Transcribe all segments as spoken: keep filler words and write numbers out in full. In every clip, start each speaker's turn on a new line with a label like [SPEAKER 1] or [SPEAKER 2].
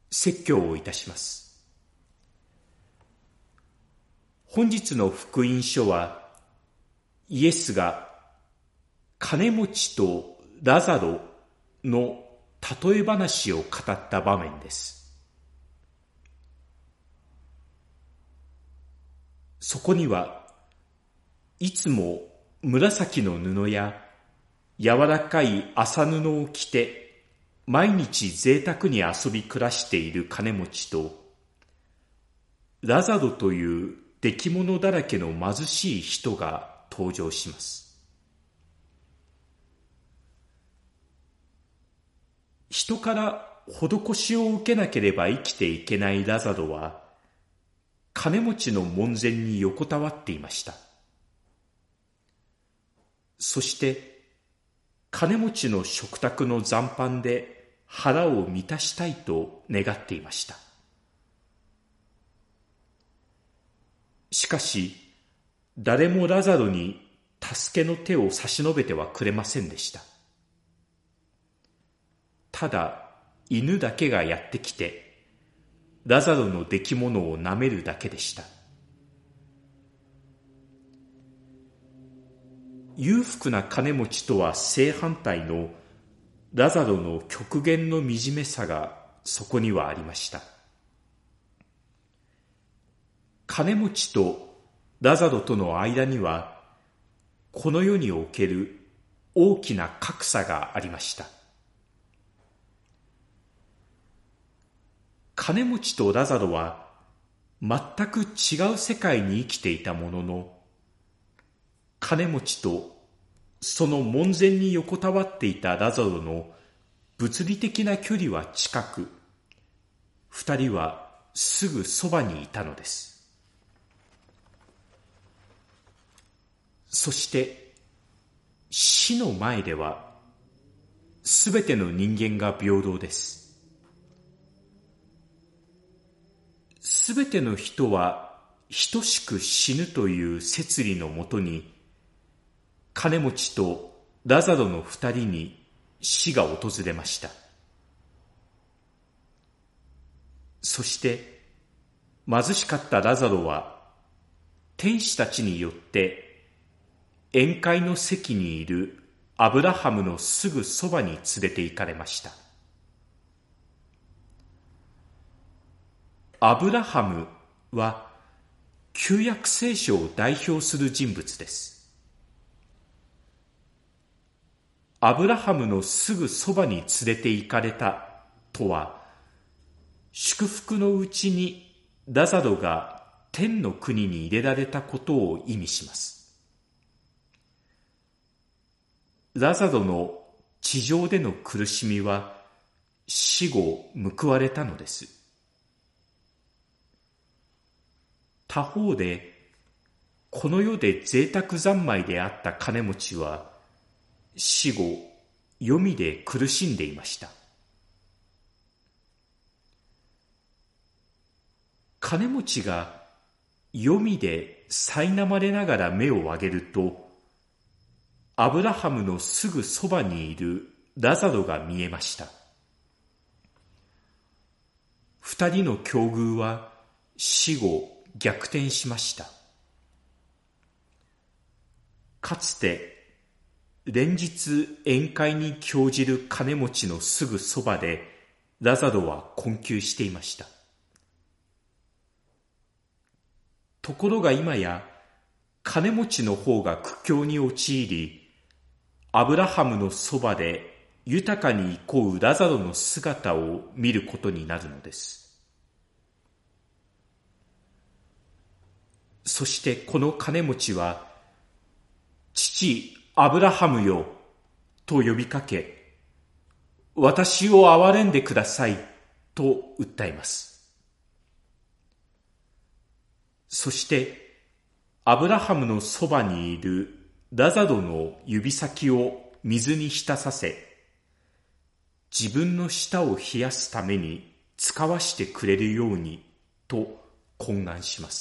[SPEAKER 1] 説教をいたします。本日の福音書は、イエスが金持ちとラザロの例え話を語った場面です。そこにはいつも紫の布や柔らかい麻布を着て毎日贅沢に遊び暮らしている金持ちと、ラザロという出来物だらけの貧しい人が登場します。人から施しを受けなければ生きていけないラザロは、金持ちの門前に横たわっていました。そして金持ちの食卓の残飯で腹を満たしたいと願っていました。しかし誰もラザロに助けの手を差し伸べてはくれませんでした。ただ犬だけがやってきてラザロの出来物を舐めるだけでした。裕福な金持ちとは正反対のラザロの極限の惨めさがそこにはありました。金持ちとラザロとの間にはこの世における大きな格差がありました。金持ちとラザロは全く違う世界に生きていたものの、金持ちとその門前に横たわっていたラザロの物理的な距離は近く、二人はすぐそばにいたのです。そして死の前ではすべての人間が平等です。すべての人は等しく死ぬという摂理のもとに、金持ちとラザロの二人に死が訪れました。そして貧しかったラザロは天使たちによって宴会の席にいるアブラハムのすぐそばに連れて行かれました。アブラハムは旧約聖書を代表する人物です。アブラハムのすぐそばに連れて行かれたとは、祝福のうちにラザロが天の国に入れられたことを意味します。ラザロの地上での苦しみは死後報われたのです。他方で、この世で贅沢三昧であった金持ちは、死後、黄泉で苦しんでいました。金持ちが黄泉で苛まれながら目を上げると、アブラハムのすぐそばにいるラザロが見えました。二人の境遇は死後、逆転しました。かつて連日宴会に興じる金持ちのすぐそばでラザロは困窮していました。ところが今や金持ちの方が苦境に陥り、アブラハムのそばで豊かに憩うラザロの姿を見ることになるのです。そしてこの金持ちは、父アブラハムよと呼びかけ、私を憐れんでくださいと訴えます。そしてアブラハムのそばにいるラザロの指先を水に浸させ、自分の舌を冷やすために使わしてくれるようにと懇願します。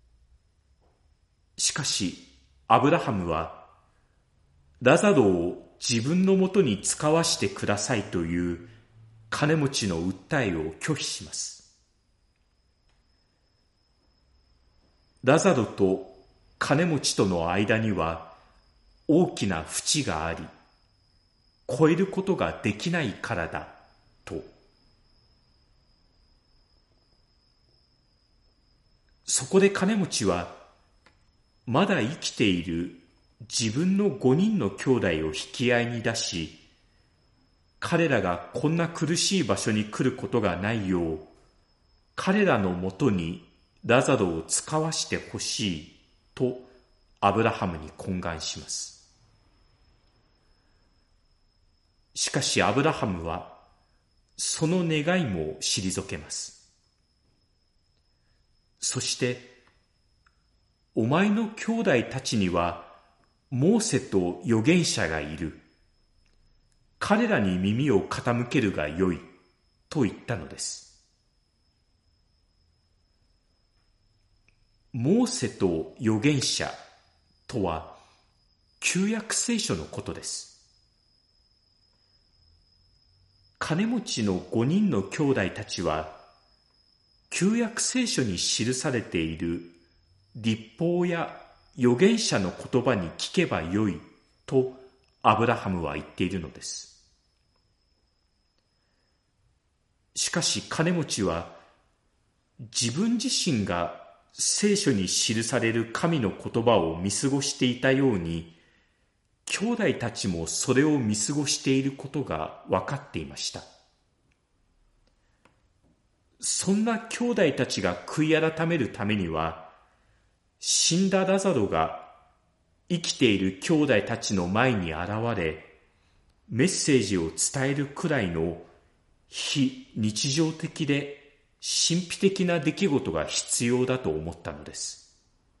[SPEAKER 1] しかしアブラハムはラザロを自分のもとに使わしてくださいという金持ちの訴えを拒否します。ラザロと金持ちとの間には大きな淵があり、越えることができないからだと。そこで金持ちは、まだ生きている自分の五人の兄弟を引き合いに出し、彼らがこんな苦しい場所に来ることがないよう、彼らのもとにラザロを使わしてほしいとアブラハムに懇願します。しかしアブラハムはその願いも退けます。そして、お前の兄弟たちにはモーセと預言者がいる。彼らに耳を傾けるがよいと言ったのです。モーセと預言者とは旧約聖書のことです。金持ちの五人の兄弟たちは旧約聖書に記されている律法や預言者の言葉に聞けばよいとアブラハムは言っているのです。しかし金持ちは自分自身が聖書に記される神の言葉を見過ごしていたように、兄弟たちもそれを見過ごしていることが分かっていました。そんな兄弟たちが悔い改めるためには、死んだラザロが生きている兄弟たちの前に現れ、メッセージを伝えるくらいの非日常的で神秘的な出来事が必要だと思ったのです。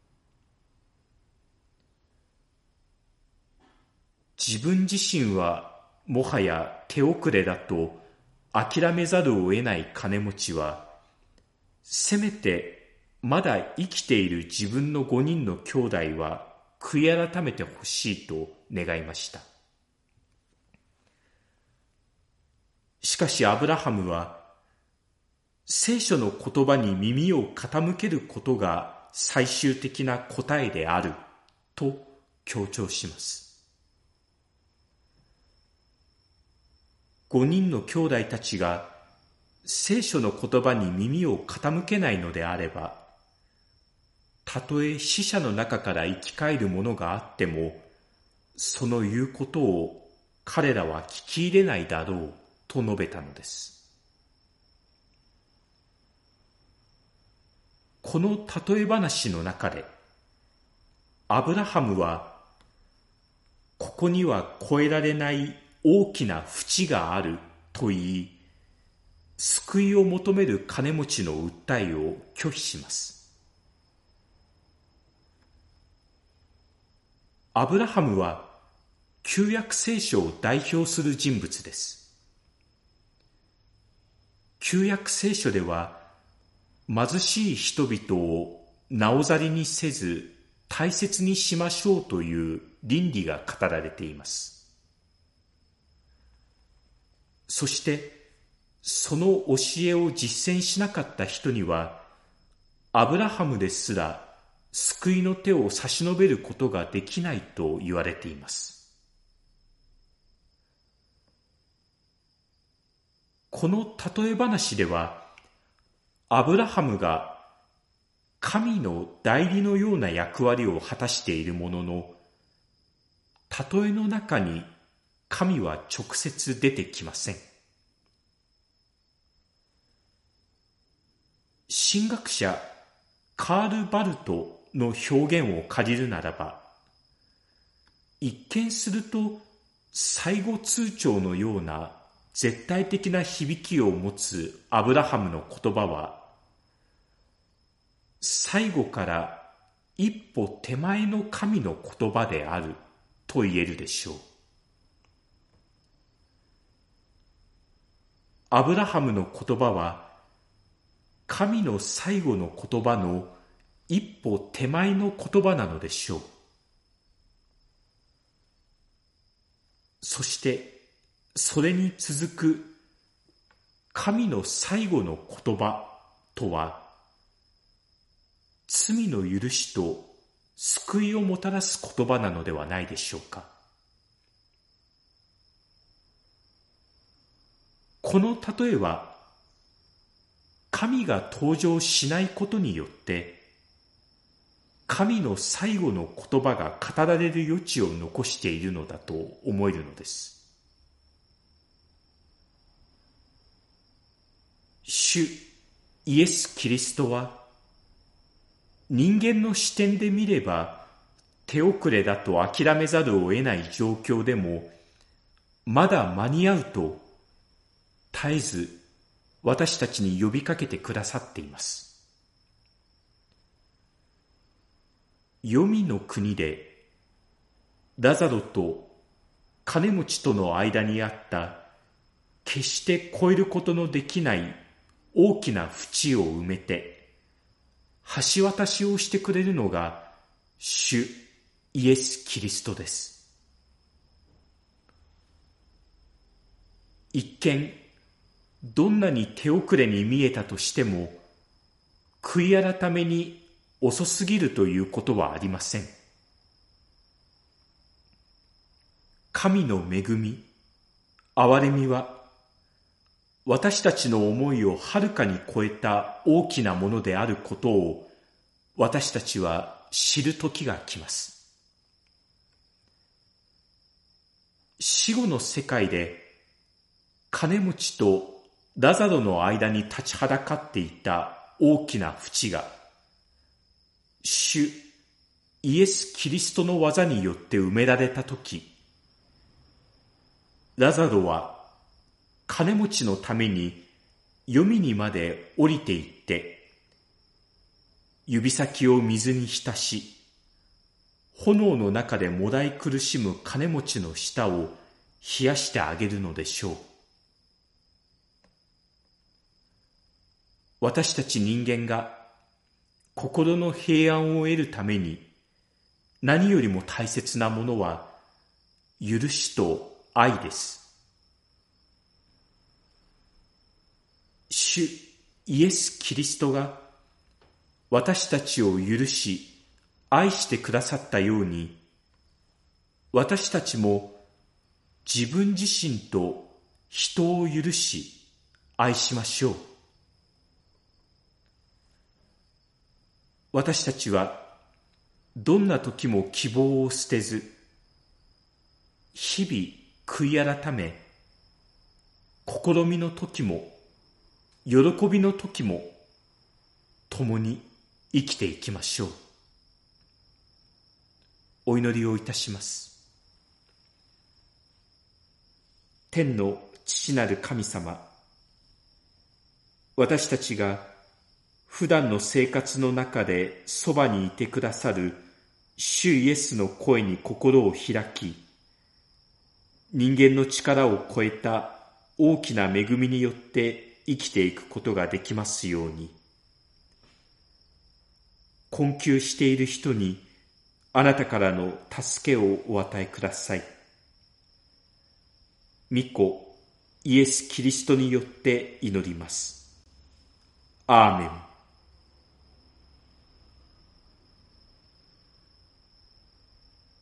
[SPEAKER 1] 自分自身はもはや手遅れだと諦めざるを得ない金持ちは、せめてまだ生きている自分の五人の兄弟は悔い改めてほしいと願いました。しかしアブラハムは、聖書の言葉に耳を傾けることが最終的な答えであると強調します。五人の兄弟たちが聖書の言葉に耳を傾けないのであれば、たとえ死者の中から生き返るものがあっても、その言うことを彼らは聞き入れないだろうと述べたのです。この例え話の中で、アブラハムは、ここには越えられない大きな淵があると言い、救いを求める金持ちの訴えを拒否します。アブラハムは旧約聖書を代表する人物です。旧約聖書では、貧しい人々をなおざりにせず大切にしましょうという倫理が語られています。そしてその教えを実践しなかった人には、アブラハムですら救いの手を差し伸べることができないと言われています。この例え話では、アブラハムが神の代理のような役割を果たしているものの、例えの中に神は直接出てきません。神学者カール・バルトの表現を借りるならば、一見すると最後通牒のような絶対的な響きを持つアブラハムの言葉は、最後から一歩手前の神の言葉であると言えるでしょう。アブラハムの言葉は、神の最後の言葉の一歩手前の言葉なのでしょう。 そしてそれに続く神の最後の言葉とは、罪の許しと救いをもたらす言葉なのではないでしょうか。この例えは、神が登場しないことによって、神の最後の言葉が語られる余地を残しているのだと思えるのです。主イエス・キリストは、人間の視点で見れば手遅れだと諦めざるを得ない状況でも、まだ間に合うと絶えず私たちに呼びかけてくださっています。黄泉の国でラザロと金持ちとの間にあった決して越えることのできない大きな淵を埋めて橋渡しをしてくれるのが主イエス・キリストです。一見どんなに手遅れに見えたとしても、悔い改めに遅すぎるということはありません。神の恵み、憐れみは、私たちの思いをはるかに超えた大きなものであることを、私たちは知る時が来ます。死後の世界で、金持ちとラザロの間に立ちはだかっていた大きな淵が、主イエス・キリストの技によって埋められたとき、ラザロは金持ちのために黄泉にまで降りていって、指先を水に浸し、炎の中でもだい苦しむ金持ちの舌を冷やしてあげるのでしょう。私たち人間が心の平安を得るために何よりも大切なものは許しと愛です。主イエス・キリストが私たちを許し愛してくださったように、私たちも自分自身と人を許し愛しましょう。私たちはどんな時も希望を捨てず、日々悔い改め、試みの時も喜びの時も共に生きていきましょう。お祈りをいたします。天の父なる神様、私たちが普段の生活の中でそばにいてくださる主イエスの声に心を開き、人間の力を超えた大きな恵みによって生きていくことができますように。困窮している人にあなたからの助けをお与えください。御子イエス・キリストによって祈ります。アーメン。